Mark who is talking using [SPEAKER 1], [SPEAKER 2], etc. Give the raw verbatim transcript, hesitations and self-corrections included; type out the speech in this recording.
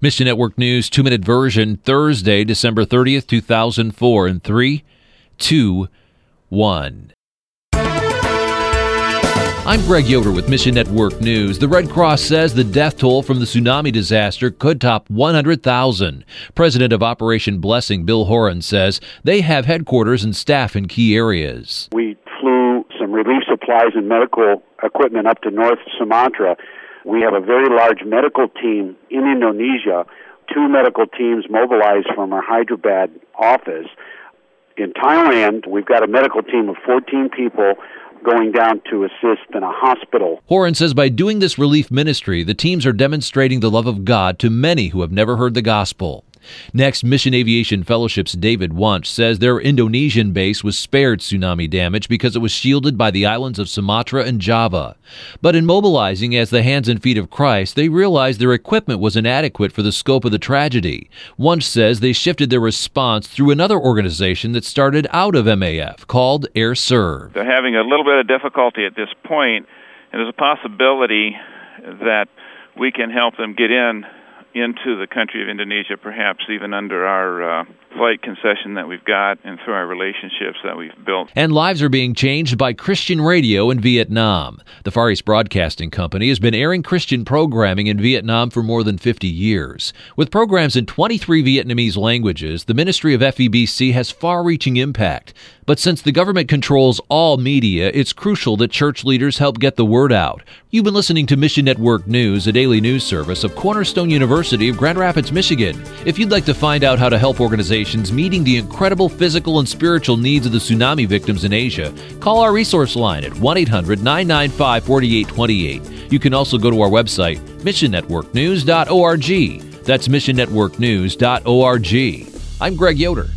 [SPEAKER 1] Mission Network News two-minute version, Thursday, December thirtieth, two thousand four, in three, two, one. I'm Greg Yoder with Mission Network News. The Red Cross says the death toll from the tsunami disaster could top one hundred thousand. President of Operation Blessing, Bill Horan, says they have headquarters and staff in key areas.
[SPEAKER 2] We flew some relief supplies and medical equipment up to North Sumatra. We have a very large medical team in Indonesia, two medical teams mobilized from our Hyderabad office. In Thailand, we've got a medical team of fourteen people going down to assist in a hospital.
[SPEAKER 1] Horan says by doing this relief ministry, the teams are demonstrating the love of God to many who have never heard the gospel. Next, Mission Aviation Fellowship's David Wunsch says their Indonesian base was spared tsunami damage because it was shielded by the islands of Sumatra and Java. But in mobilizing as the hands and feet of Christ, they realized their equipment was inadequate for the scope of the tragedy. Wunsch says they shifted their response through another organization that started out of M A F called AirServe.
[SPEAKER 3] They're having a little bit of difficulty at this point, and there's a possibility that we can help them get in into the country of Indonesia, perhaps even under our uh, flight concession that we've got and through our relationships that we've built.
[SPEAKER 1] And lives are being changed by Christian radio in Vietnam. The Far East Broadcasting Company has been airing Christian programming in Vietnam for more than fifty years. With programs in twenty-three Vietnamese languages, the Ministry of F E B C has far-reaching impact. But since the government controls all media, it's crucial that church leaders help get the word out. You've been listening to Mission Network News, a daily news service of Cornerstone University of Grand Rapids, Michigan. If you'd like to find out how to help organizations meeting the incredible physical and spiritual needs of the tsunami victims in Asia, call our resource line at one eight hundred nine nine five four eight two eight. You can also go to our website, mission network news dot org. That's mission network news dot org. I'm Greg Yoder.